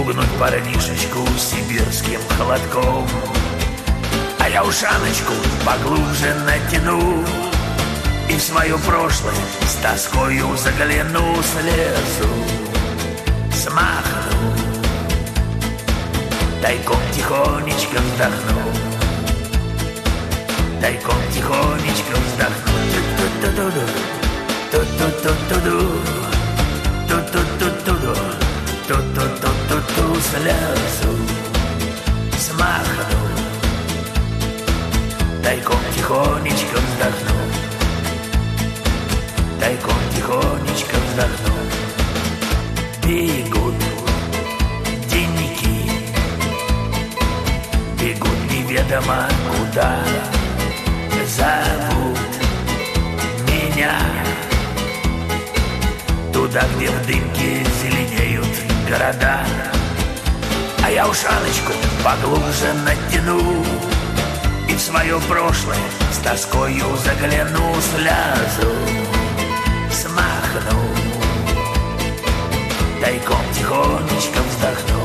пугнуть парнишечку сибирским холодком. А я ушаночку поглубже натяну и в свое прошлое с тоскою загляну, слезу, смахну, тайком тихонечко вздохну, тайком тихонечко вздохну. Ту-ту-ту-ту-ду, слезу, смахну, тайком тихонечко вздохну, тайком тихонечко вздохну. Бегут денники, бегут неведомо куда, зовут меня туда, где в дымке зеленеют города. А я ушаночку поглубже натяну и в свое прошлое с тоскою загляну, слезу, смахну, тайком тихонечко вздохну,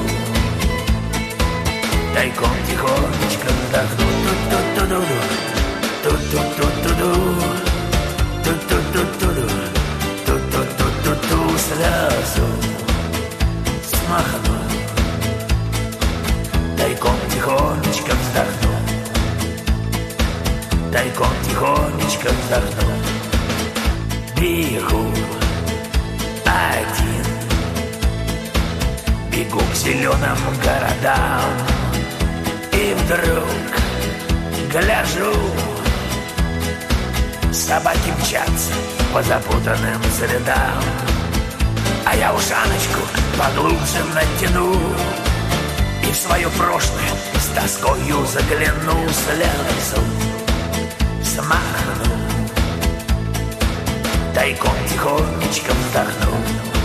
тайком тихонечко вздохну. Ту-ту-ту-ду, ту-ту-ту-ту-ду, ту-ту-ту-ту-ду, ту-ту-ту-ту-ту, слезу, смахну, тайком тихонечко вздохну, тайком тихонечко вздохну. Бегу один, бегу к зеленым городам, и вдруг гляжу, собаки мчатся по запутанным следам. А я ушаночку поглубже натяну и в свое прошлое с тоскою загляну, слезу, смахну, тайком тихонечко вздохну,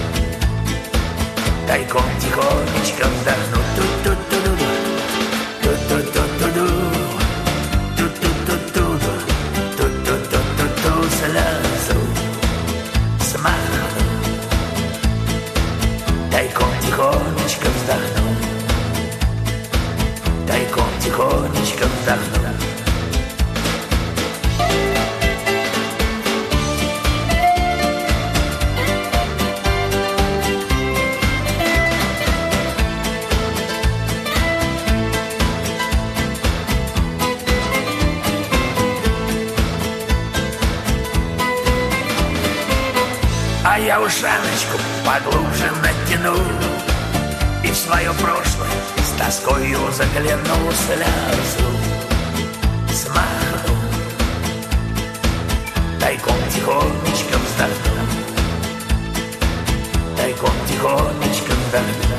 тайком тихонечко вздохну. Ту-ту-ту-ду, ту-ту-ту-ту-ду, ту-ту-ту-ту-ду, ту-ту-ту-ту-ту, слезу, смахну, тайком тихонечко вздохну, тайком тихонечко вздохну. А я ушаночку поглубже натяну и в свое прошлое с тоскою загляну, слезу, смахну, тайком тихонечко вздохну, тайком тихонечко вздохну.